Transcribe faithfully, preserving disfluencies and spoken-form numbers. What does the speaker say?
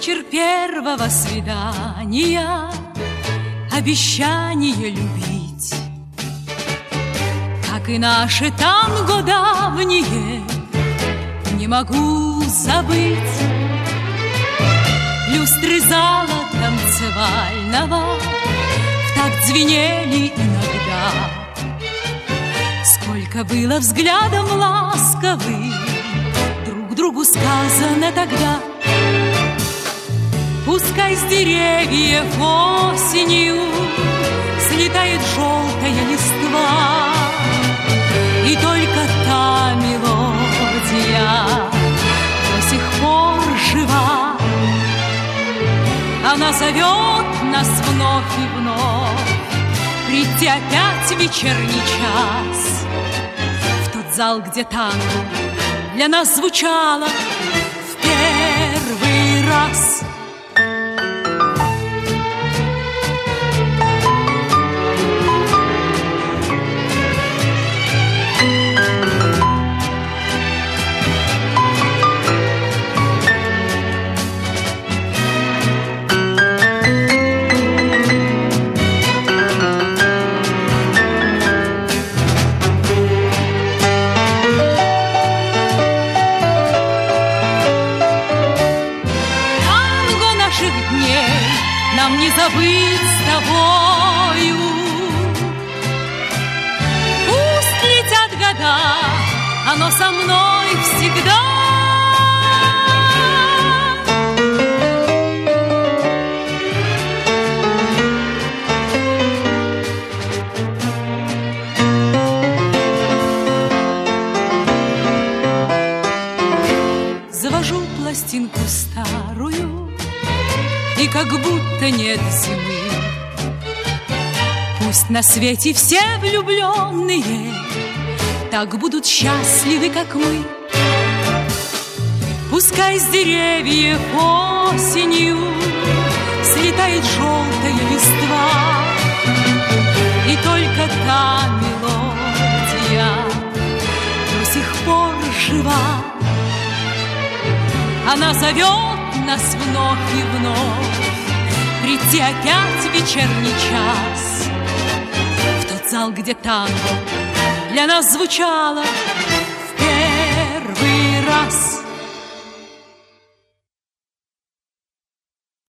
вечер первого свидания, обещание любить, как и наши танго давние, не могу забыть. Люстры зала танцевального в такт звенели иногда. Сколько было взглядом ласковых друг другу сказано тогда. Пускай с деревьев осенью слетает желтая листва, и только та мелодия до сих пор жива. Она зовет нас вновь и вновь прийти опять в вечерний час в тот зал, где танго для нас звучало в первый раз. Нам не забыть с тобою. Пусть летят года, оно со мной всегда. Завожу пластинку старую, и как будто нет зимы. Пусть на свете все влюбленные так будут счастливы, как мы. Пускай с деревьев осенью слетает желтая листва, и только та мелодия до сих пор жива. Она зовет нас вновь и вновь прийти опять в вечерний час в тот зал, где танго для нас звучало в первый раз.